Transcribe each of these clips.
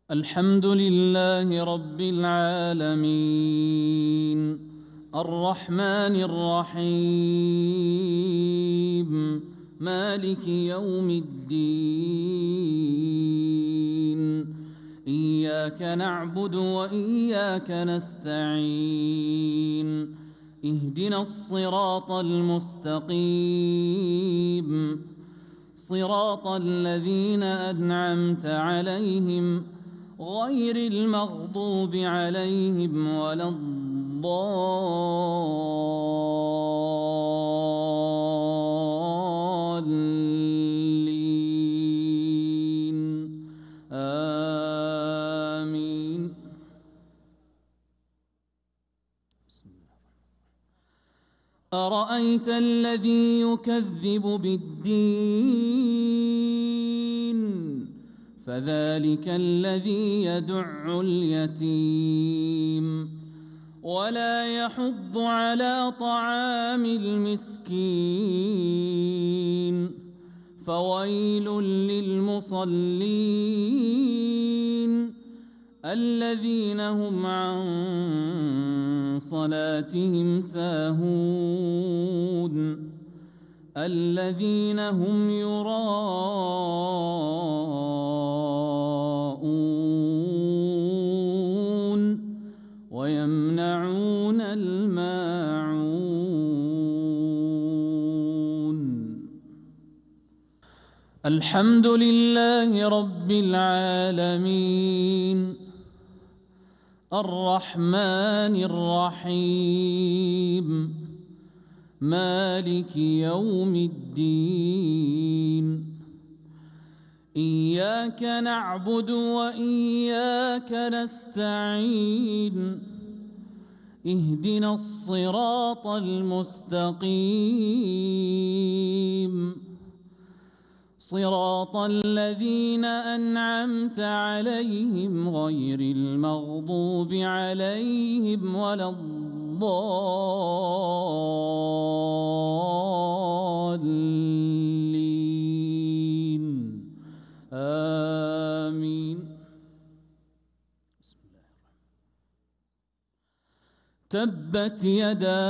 الحمد لله رب العالمين الرحمن الرحيم مالك يوم الدين إياك نعبد وإياك نستعين اهدنا الصراط المستقيم صراط الذين أنعمت عليهم غير المغضوب عليهم ولا الضالين آمين. بسم الله. أرأيت الذي يكذب بالدين فذلك الذي يدع اليتيم ولا يحض على طعام المسكين فويل للمصلين الذين هم عن صلاتهم ساهون الذين هم يراءون ويمنعون الماعون. الحمد لله رب العالمين الرحمن الرحيم مالك يوم الدين إياك نعبد وإياك نستعين اهدنا الصراط المستقيم صراط الذين أنعمت عليهم غير المغضوب عليهم ولا الضالين آمين. بسم الله. تبت يدا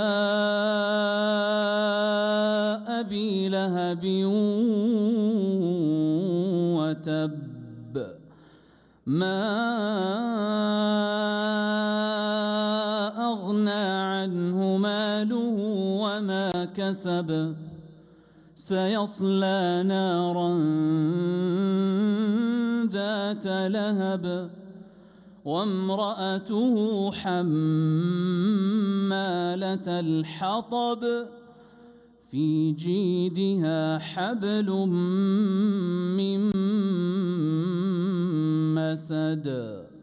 أبي لهب وتب ما أغنى عنه ماله وما كسب سيصلى نارا ذات لهب وامرأته حمالة الحطب في جيدها حبل من مسد.